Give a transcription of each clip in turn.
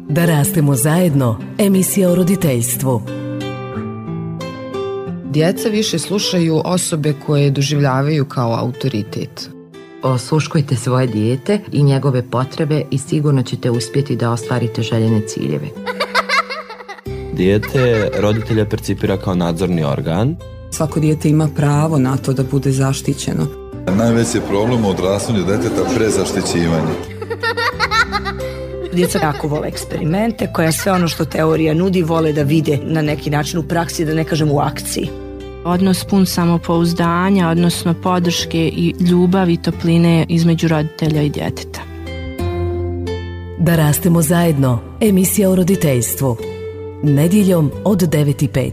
Da rastemo zajedno, emisija o roditeljstvu. Djeca više slušaju osobe koje doživljavaju kao autoritet. Osluškujte svoje dijete i njegove potrebe i sigurno ćete uspjeti da ostvarite željene ciljeve. Dijete roditelja percipira kao nadzorni organ. Svako dijete ima pravo na to da bude zaštićeno. Najveći je problem u odrastanju djeteta prezaštićivanje. Djeca jako vole eksperimente, koja sve ono što teorija nudi vole da vide na neki način u praksi, da ne kažem u akciji. Odnos pun samopouzdanja, odnosno podrške i ljubavi i topline između roditelja i djeteta. Da rastemo zajedno, emisija o roditeljstvu. Nedjeljom od 9:05.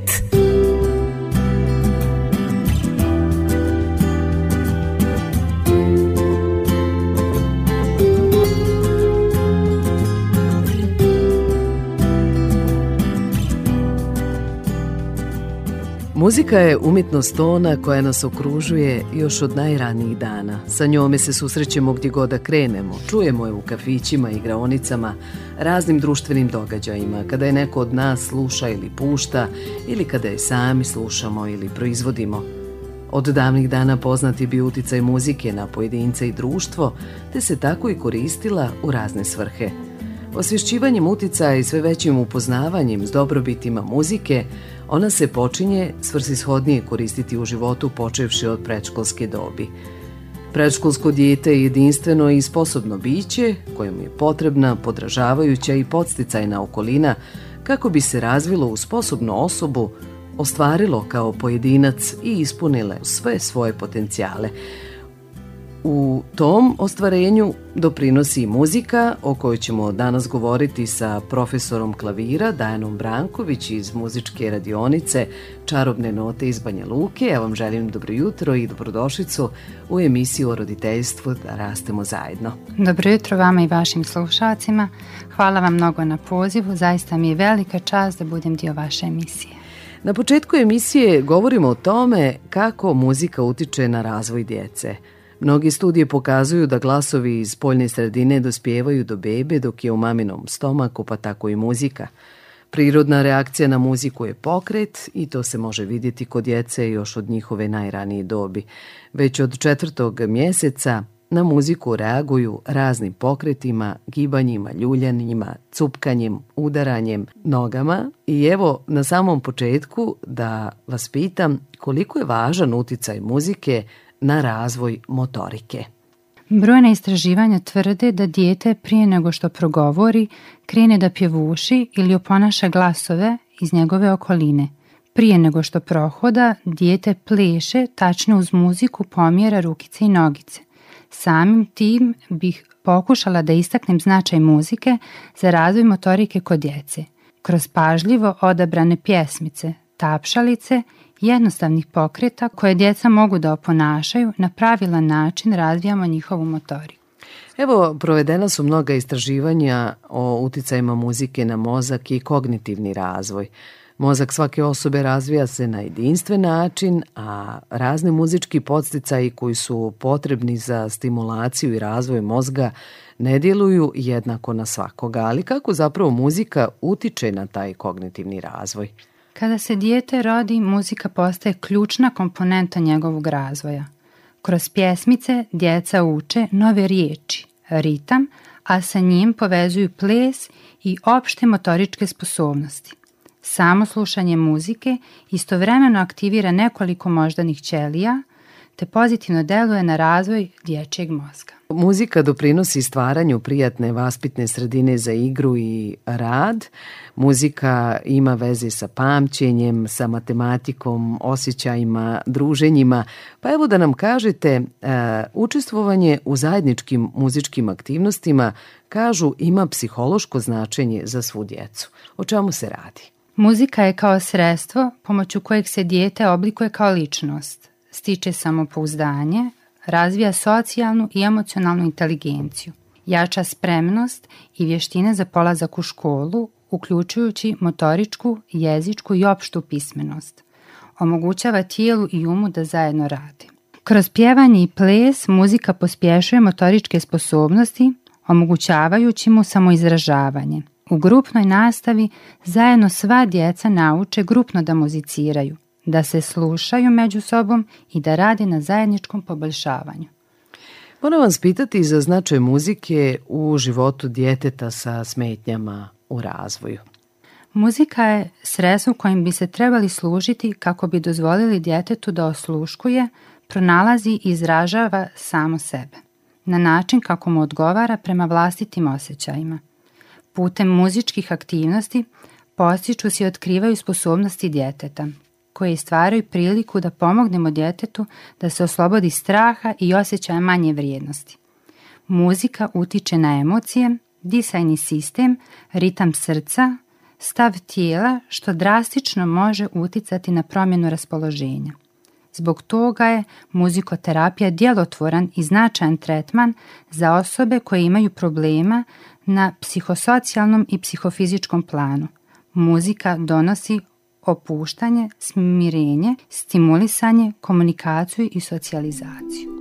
Muzika je umjetnost tona koja nas okružuje još od najranijih dana. Sa njome se susrećemo gdje god da krenemo, čujemo je u kafićima, igraonicama, raznim društvenim događajima, kada je neko od nas sluša ili pušta, ili kada je sami slušamo ili proizvodimo. Od davnih dana poznat je bio uticaj muzike na pojedince i društvo, te se tako i koristila u razne svrhe. Osvješćivanjem uticaja i sve većim upoznavanjem s dobrobitima muzike, ona se počinje svrsishodnije koristiti u životu počevši od predškolske dobi. Predškolsko dijete je jedinstveno i sposobno biće kojem je potrebna podražavajuća i podsticajna okolina kako bi se razvilo u sposobnu osobu, ostvarilo kao pojedinac i ispunile sve svoje potencijale. U tom ostvarenju doprinosi i muzika, o kojoj ćemo danas govoriti sa profesorom klavira Dajanom Branković iz muzičke radionice Čarobne note iz Banja Luke. Ja vam želim dobro jutro i dobrodošlicu u emisiju o roditeljstvu Da rastemo zajedno. Dobro jutro vama i vašim slušalcima. Hvala vam mnogo na pozivu. Zaista mi je velika čast da budem dio vaše emisije. Na početku emisije govorimo o tome kako muzika utiče na razvoj djece. Mnogi studije pokazuju da glasovi iz spoljne sredine dospijevaju do bebe dok je u maminom stomaku, pa tako i muzika. Prirodna reakcija na muziku je pokret i to se može vidjeti kod djece još od njihove najranije dobi. Već od 4. mjeseca na muziku reaguju raznim pokretima, gibanjima, ljuljanjima, cupkanjem, udaranjem nogama. I evo na samom početku da vas pitam koliko je važan uticaj muzike na razvoj motorike. Brojna istraživanja tvrde da dijete prije nego što progovori krene da pjevuši ili oponaša glasove iz njegove okoline. Prije nego što prohoda, dijete pleše, tačno uz muziku pomjera rukice i nogice. Samim tim bih pokušala da istaknem značaj muzike za razvoj motorike kod djece. Kroz pažljivo odabrane pjesmice, tapšalice, jednostavnih pokreta koje djeca mogu da oponašaju, na pravilan način razvijamo njihovu motoriku. Evo, provedena su mnoga istraživanja o uticajima muzike na mozak i kognitivni razvoj. Mozak svake osobe razvija se na jedinstven način, a razni muzički podsticaji koji su potrebni za stimulaciju i razvoj mozga ne djeluju jednako na svakoga. Ali kako zapravo muzika utiče na taj kognitivni razvoj? Kada se dijete rodi, muzika postaje ključna komponenta njegovog razvoja. Kroz pjesmice djeca uče nove riječi, ritam, a sa njim povezuju ples i opšte motoričke sposobnosti. Samo slušanje muzike istovremeno aktivira nekoliko moždanih ćelija, te pozitivno deluje na razvoj dječjeg mozga. Muzika doprinosi stvaranju prijatne vaspitne sredine za igru i rad. Muzika ima veze sa pamćenjem, sa matematikom, osjećajima, druženjima. Pa evo da nam kažete, učestvovanje u zajedničkim muzičkim aktivnostima, kažu, ima psihološko značenje za svu djecu. O čemu se radi? Muzika je kao sredstvo pomoću kojeg se dijete oblikuje kao ličnost, stiče samopouzdanje, razvija socijalnu i emocionalnu inteligenciju, jača spremnost i vještine za polazak u školu, uključujući motoričku, jezičku i opštu pismenost. Omogućava tijelu i umu da zajedno rade. Kroz pjevanje i ples muzika pospješuje motoričke sposobnosti, omogućavajući mu samoizražavanje. U grupnoj nastavi zajedno sva djeca nauče grupno da muziciraju, da se slušaju među sobom i da rade na zajedničkom poboljšavanju. Moram vas pitati za značaj muzike u životu djeteta sa smetnjama u razvoju. Muzika je sredstvo kojim bi se trebali služiti kako bi dozvolili djetetu da osluškuje, pronalazi i izražava samo sebe, na način kako mu odgovara prema vlastitim osjećajima. Putem muzičkih aktivnosti postiču se i otkrivaju sposobnosti djeteta, koje stvaraju priliku da pomognemo djetetu da se oslobodi straha i osjećaja manje vrijednosti. Muzika utiče na emocije, disajni sistem, ritam srca, stav tijela, što drastično može uticati na promjenu raspoloženja. Zbog toga je muzikoterapija djelotvoran i značajan tretman za osobe koje imaju problema na psihosocijalnom i psihofizičkom planu. Muzika donosi opuštanje, smirenje, stimulisanje, komunikaciju i socijalizaciju.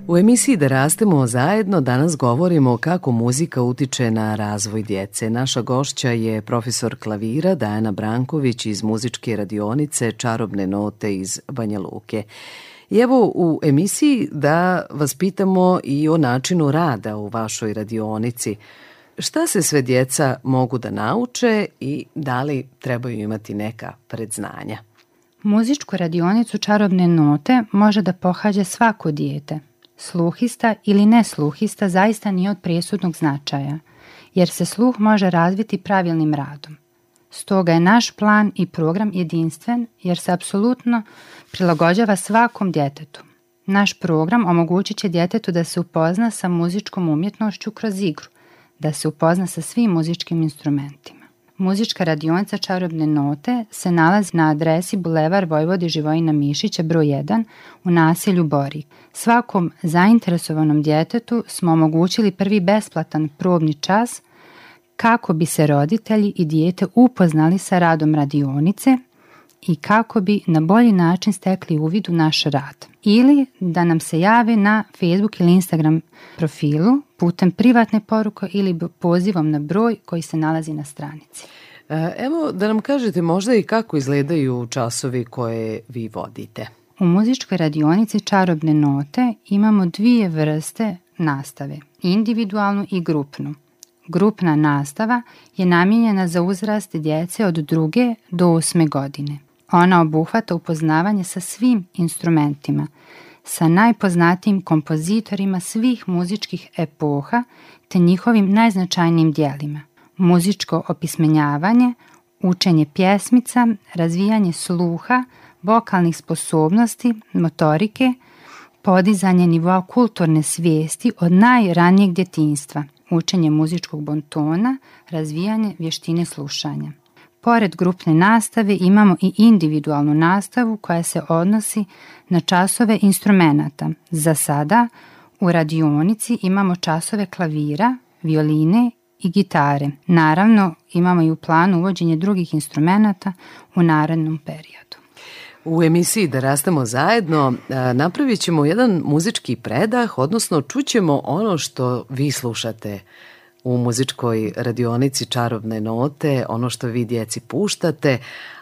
U emisiji Da rastemo zajedno danas govorimo kako muzika utiče na razvoj djece. Naša gošća je profesor klavira Dajana Branković iz muzičke radionice Čarobne note iz Banja Luke. I evo u emisiji da vas pitamo i o načinu rada u vašoj radionici. Šta se sve djeca mogu da nauče i da li trebaju imati neka predznanja? Muzičku radionicu Čarobne note može da pohađa svako dijete. Sluhista ili nesluhista zaista nije od presudnog značaja, jer se sluh može razviti pravilnim radom. Stoga je naš plan i program jedinstven jer se apsolutno prilagođava svakom djetetu. Naš program omogućit će djetetu da se upozna sa muzičkom umjetnošću kroz igru, da se upozna sa svim muzičkim instrumentima. Muzička radionica Čarobne note se nalazi na adresi Bulevar Vojvode Živojina Mišića broj 1 u naselju Borik. Svakom zainteresovanom djetetu smo omogućili prvi besplatan probni čas kako bi se roditelji i dijete upoznali sa radom radionice i kako bi na bolji način stekli uvid u naš rad. Ili da nam se jave na Facebook ili Instagram profilu putem privatne poruke ili pozivom na broj koji se nalazi na stranici. Evo da nam kažete možda i kako izgledaju časovi koje vi vodite. U muzičkoj radionici Čarobne note imamo 2 vrste nastave, individualnu i grupnu. Grupna nastava je namijenjena za uzrast djece od 2. do 8. godine. Ona obuhvata upoznavanje sa svim instrumentima, sa najpoznatijim kompozitorima svih muzičkih epoha te njihovim najznačajnijim djelima. Muzičko opismenjavanje, učenje pjesmica, razvijanje sluha, vokalnih sposobnosti, motorike, podizanje nivoa kulturne svijesti od najranijeg djetinjstva, učenje muzičkog bontona, razvijanje vještine slušanja. Pored grupne nastave imamo i individualnu nastavu koja se odnosi na časove instrumenata. Za sada u radionici imamo časove klavira, violine i gitare. Naravno, imamo i u planu uvođenje drugih instrumenata u narednom periodu. U emisiji Da rastemo zajedno napravit ćemo jedan muzički predah, odnosno čućemo ono što vi slušate u muzičkoj radionici Čarobne note, ono što vi djeci puštate,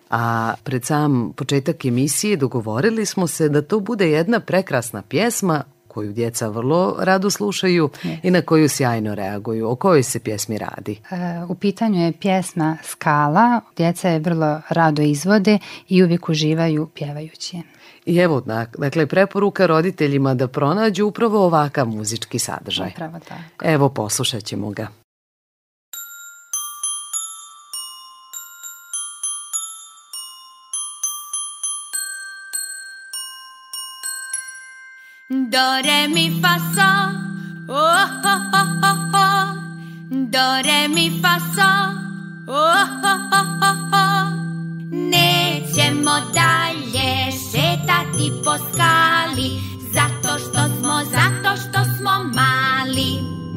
a pred sam početak emisije dogovorili smo se da to bude jedna prekrasna pjesma koju djeca vrlo rado slušaju i na koju sjajno reaguju. O kojoj se pjesmi radi? U pitanju je pjesma Skala. Djeca je vrlo rado izvode i uvijek uživaju pjevajući je. I evo, dakle, preporuka roditeljima da pronađu upravo ovakav muzički sadržaj. Upravo tako. Evo, poslušat ćemo ga. Do, re, mi, fa, sol, oh, oh, oh, oh, oh. Do, re, mi, fa, sol, oh, oh, oh, oh, oh. Nećemo dalje šetati po skali, zato što smo mali.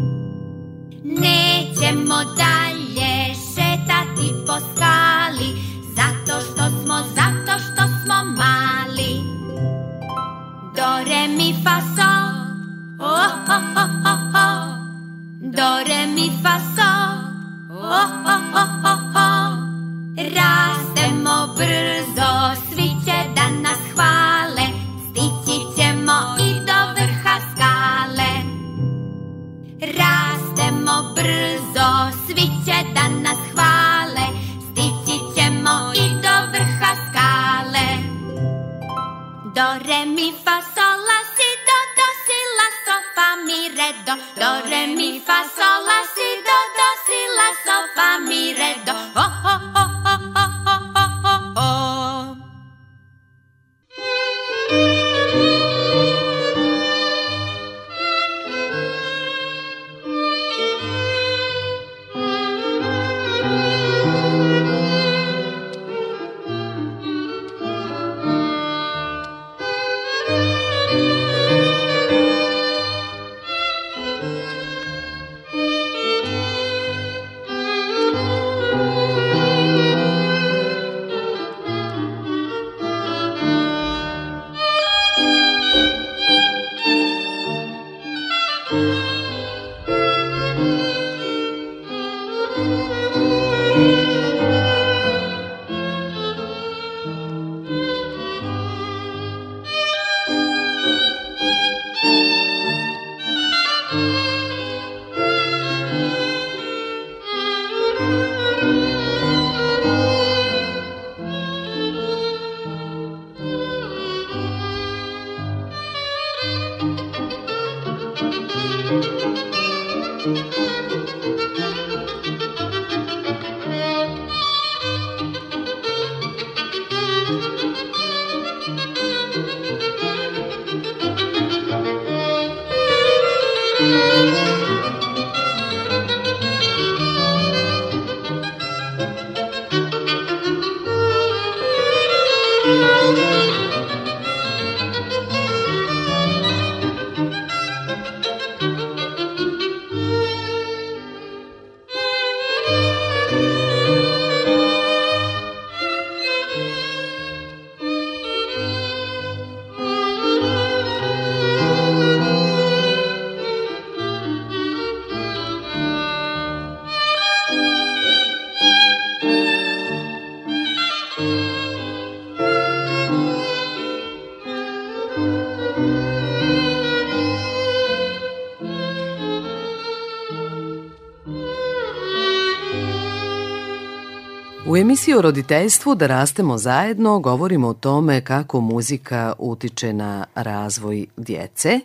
Nećemo dalje šetati po skali, zato što smo mali. Do, re, mi, fa, sol, oh, oh, oh, oh, oh. Do, re, mi, fa, sol, oh, oh, oh, oh, oh. Rastemo brzo, svi će da nas hvale, stići ćemo i do vrha skale. Rastemo brzo, svi će da nas hvale, stići ćemo i do vrha skale. Do, re, mi, fa, sol, la, si, do, si, la, so, fa, mi, re, do. Do, re, mi, fa, sol, la, si, do, si, la, so, fa, mi, re, do. Oh, oh, oh, oh, oh, oh, oh, oh. U emisiji o roditeljstvu Da rastemo zajedno govorimo o tome kako muzika utiče na razvoj djece.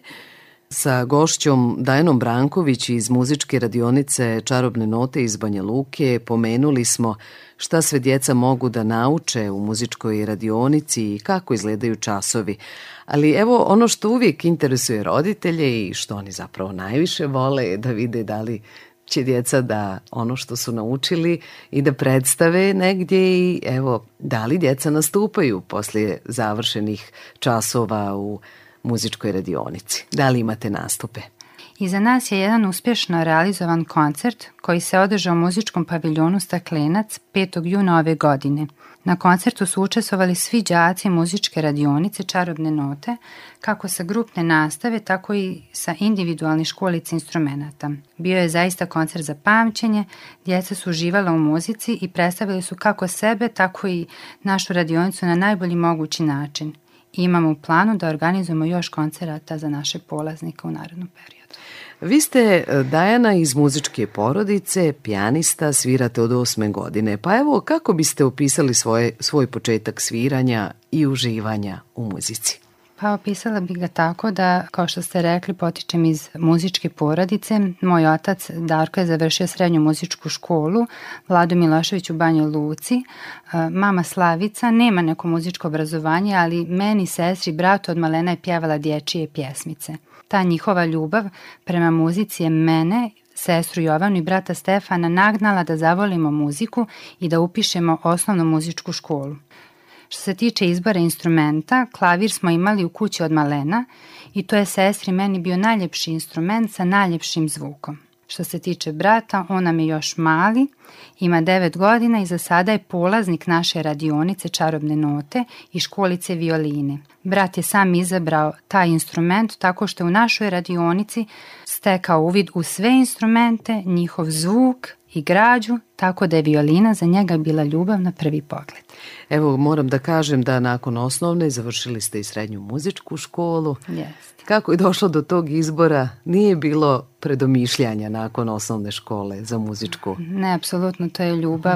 Sa gošćom Dajanom Branković iz muzičke radionice Čarobne note iz Banja Luke pomenuli smo šta sve djeca mogu da nauče u muzičkoj radionici i kako izgledaju časovi. Ali evo ono što uvijek interesuje roditelje i što oni zapravo najviše vole je da vide da li će djeca da ono što su naučili i da predstave negdje i evo da li djeca nastupaju poslije završenih časova u muzičkoj radionici. Da li imate nastupe? Iza nas je jedan uspješno realizovan koncert koji se održao u muzičkom paviljonu Staklenac 5. juna ove godine. Na koncertu su učestvovali svi đaci muzičke radionice Čarobne note, kako sa grupne nastave, tako i sa individualnih školica instrumenata. Bio je zaista koncert za pamćenje, djeca su uživala u muzici i predstavili su kako sebe, tako i našu radionicu na najbolji mogući način. I imamo u planu da organizujemo još koncerata za naše polaznike u narednom periodu. Vi ste, Dajana, iz muzičke porodice, pijanista, svirate od 8. godine. Pa evo, kako biste opisali svoj početak sviranja i uživanja u muzici? Pa opisala bih ga tako da, kao što ste rekli, potičem iz muzičke porodice. Moj otac Darko je završio srednju muzičku školu, Vlado Milošević u Banjoj Luci. Mama Slavica nema neko muzičko obrazovanje, ali meni, sestri, bratu od malena je pjevala dječje pjesmice. Ta njihova ljubav prema muzici je mene, sestru Jovanu i brata Stefana nagnala da zavolimo muziku i da upišemo osnovnu muzičku školu. Što se tiče izbora instrumenta, klavir smo imali u kući od malena i to je sestri meni bio najljepši instrument sa najljepšim zvukom. Što se tiče brata, on nam je još mali, ima 9 godina i za sada je polaznik naše radionice Čarobne note i školice violine. Brat je sam izabrao taj instrument tako što je u našoj radionici stekao uvid u sve instrumente, njihov zvuk i građu, tako da je violina za njega bila ljubav na prvi pogled. Evo, moram da kažem da nakon osnovne završili ste i srednju muzičku školu. Jeste. Kako je došlo do tog izbora? Nije bilo predomišljanja nakon osnovne škole za muzičku? Ne, apsolutno, to je ljubav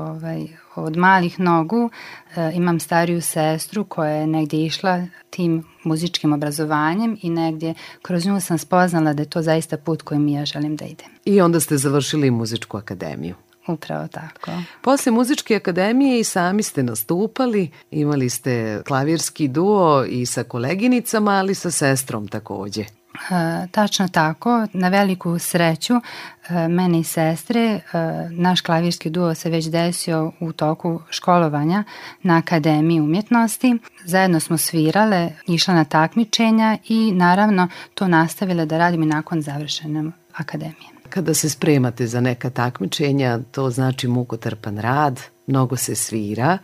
od malih nogu. Imam stariju sestru koja je negdje išla tim muzičkim obrazovanjem i negdje kroz nju sam spoznala da je to zaista put kojim ja želim da idem. I onda ste završili muzičku akademiju. Upravo tako. Poslije muzičke akademije i sami ste nastupali, imali ste klavirski duo i sa koleginicama, ali sa sestrom također. Tačno tako, na veliku sreću mene i sestre, naš klavirski duo se već desio u toku školovanja na Akademiji umjetnosti. Zajedno smo svirale, išle na takmičenja i naravno to nastavile da radimo i nakon završene akademije. Kada se spremate za neka takmičenja, to znači mukotrpan rad, mnogo se svira,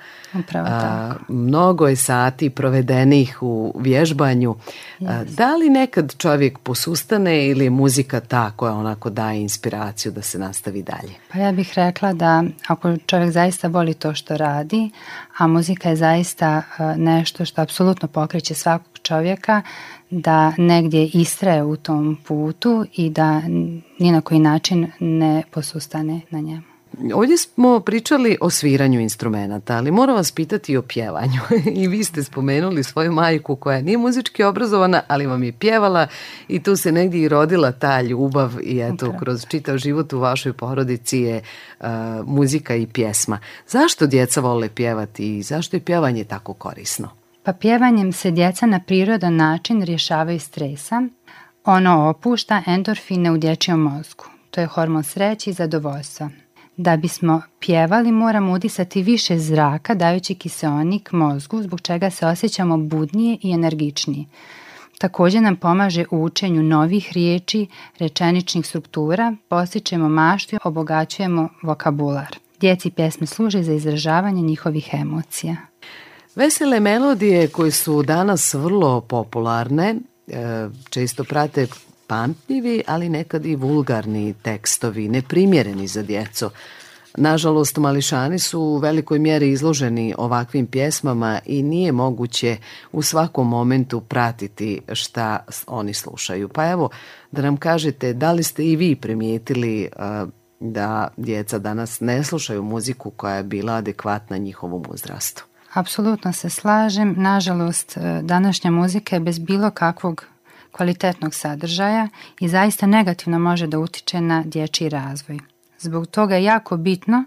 mnogo je sati provedenih u vježbanju. Da li nekad čovjek posustane ili je muzika ta koja onako daje inspiraciju da se nastavi dalje? Pa ja bih rekla da ako čovjek zaista voli to što radi, a muzika je zaista nešto što apsolutno pokreće svakog čovjeka, da negdje istraje u tom putu i da ni na koji način ne posustane na njemu. Ovdje smo pričali o sviranju instrumenata, ali moram vas pitati i o pjevanju. I vi ste spomenuli svoju majku koja nije muzički obrazovana, ali vam je pjevala i tu se negdje i rodila ta ljubav i eto, kroz čitav život u vašoj porodici je muzika i pjesma. Zašto djeca vole pjevati i zašto je pjevanje tako korisno? Pa pjevanjem se djeca na prirodan način rješavaju stresa. Ono opušta endorfine u dječjem mozgu. To je hormon sreće i zadovoljstva. Da bismo pjevali moramo udisati više zraka dajući kiseonik mozgu, zbog čega se osjećamo budnije i energičnije. Također nam pomaže u učenju novih riječi, rečeničnih struktura, postičemo maštu i obogaćujemo vokabular. Djeci pjesme služe za izražavanje njihovih emocija. Vesele melodije koje su danas vrlo popularne, često prate pamtljivi, ali nekad i vulgarni tekstovi, neprimjereni za djecu. Nažalost, mališani su u velikoj mjeri izloženi ovakvim pjesmama i nije moguće u svakom momentu pratiti šta oni slušaju. Pa evo, da nam kažete, da li ste i vi primijetili da djeca danas ne slušaju muziku koja je bila adekvatna njihovom uzrastu. Apsolutno se slažem. Nažalost, današnja muzika je bez bilo kakvog kvalitetnog sadržaja i zaista negativno može da utiče na dječji razvoj. Zbog toga je jako bitno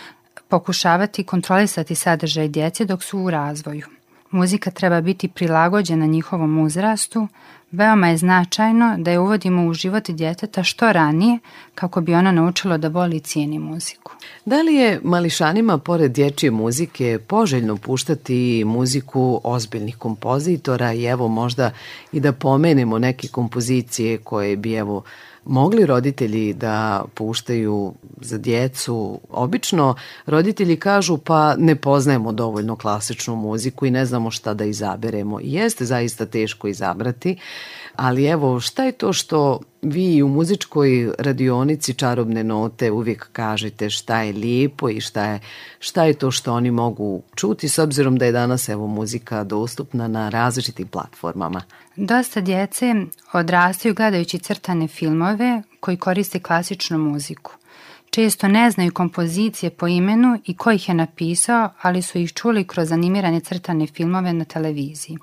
pokušavati kontrolisati sadržaj djece dok su u razvoju. Muzika treba biti prilagođena njihovom uzrastu. Veoma je značajno da je uvodimo u život djeteta što ranije kako bi ona naučilo da voli i cijeni muziku. Da li je mališanima pored dječje muzike poželjno puštati muziku ozbiljnih kompozitora i evo možda i da pomenemo neke kompozicije koje bi evo mogli roditelji da puštaju za djecu? Obično roditelji kažu pa ne poznajemo dovoljno klasičnu muziku i ne znamo šta da izaberemo. Jeste zaista teško izabrati, ali evo šta je to što vi u muzičkoj radionici Čarobne note uvijek kažete šta je lijepo i šta je to što oni mogu čuti s obzirom da je danas evo muzika dostupna na različitim platformama? Dosta djece odrastaju gledajući crtane filmove koji koriste klasičnu muziku. Često ne znaju kompozicije po imenu i ko ih je napisao, ali su ih čuli kroz animirane crtane filmove na televiziji.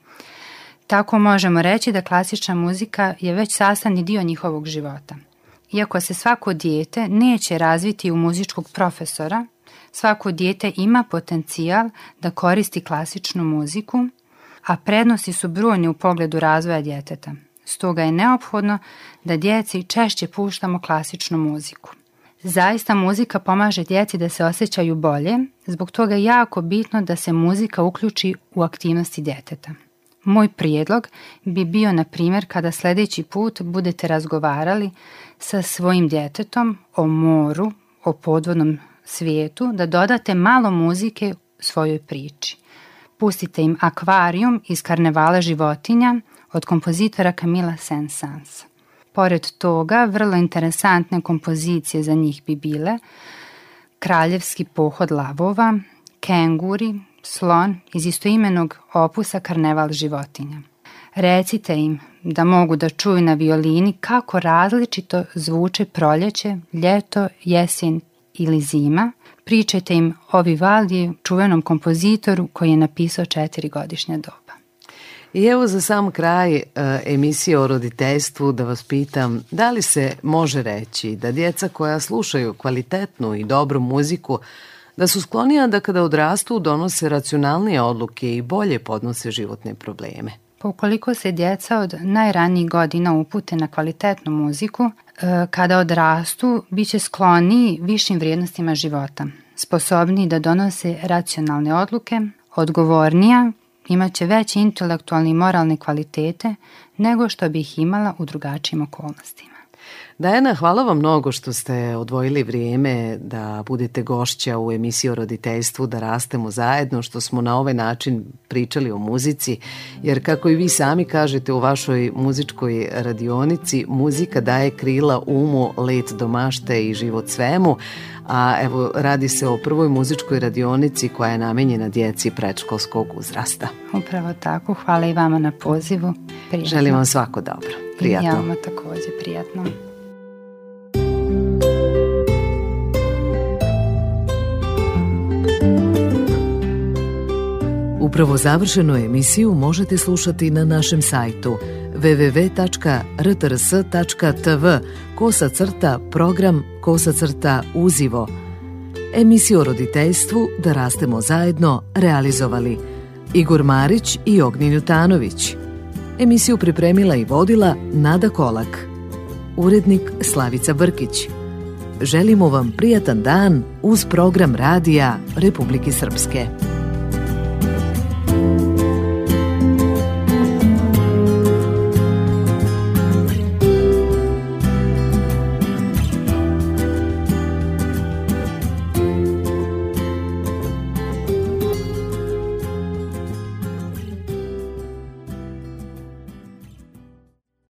Tako možemo reći da klasična muzika je već sastavni dio njihovog života. Iako se svako dijete neće razviti u muzičkog profesora, svako dijete ima potencijal da koristi klasičnu muziku, a prednosti su brojne u pogledu razvoja djeteta. Stoga je neophodno da djeci češće puštamo klasičnu muziku. Zaista muzika pomaže djeci da se osjećaju bolje, zbog toga je jako bitno da se muzika uključi u aktivnosti djeteta. Moj prijedlog bi bio, na primjer, kada sljedeći put budete razgovarali sa svojim djetetom o moru, o podvodnom svijetu, da dodate malo muzike svojoj priči. Pustite im Akvarijum iz Karnevala životinja od kompozitora Camilla Saint-Saëns. Pored toga, vrlo interesantne kompozicije za njih bi bile Kraljevski pohod lavova, Kenguri, Slon iz istoimenog opusa Karneval životinja. Recite im da mogu da čuju na violini kako različito zvuče proljeće, ljeto, jesen ili zima. Pričajte im o Vivaldiju, čuvenom kompozitoru koji je napisao 4 godišnja doba. I evo za sam kraj emisije o roditeljstvu da vas pitam, da li se može reći da djeca koja slušaju kvalitetnu i dobru muziku da su sklonija da kada odrastu donose racionalnije odluke i bolje podnose životne probleme? Pa ukoliko se djeca od najranijih godina upute na kvalitetnu muziku, kada odrastu bit će skloniji višim vrijednostima života, sposobniji da donose racionalne odluke, odgovornija, imat će veće intelektualne i moralne kvalitete nego što bi ih imala u drugačijim okolnostima. Dajana, hvala vam mnogo što ste odvojili vrijeme da budete gošća u emisiji o roditeljstvu, da rastemo zajedno, što smo na ovaj način pričali o muzici, jer kako i vi sami kažete u vašoj muzičkoj radionici, muzika daje krila umu, let do mašte i život svemu, a evo radi se o prvoj muzičkoj radionici koja je namenjena djeci predškolskog uzrasta. Upravo tako, hvala i vama na pozivu. Prijatno. Želim vam svako dobro. Prijatno. I ja vam također prijatno. Upravo završenu emisiju možete slušati na našem sajtu www.rtrs.tv/program/uzivo. Emisiju o roditeljstvu Da rastemo zajedno realizovali Igor Marić i Ognjen Jutanović. Emisiju pripremila i vodila Nada Kolak. Urednik Slavica Brkić. Želimo vam prijatan dan uz program radija Republike Srpske.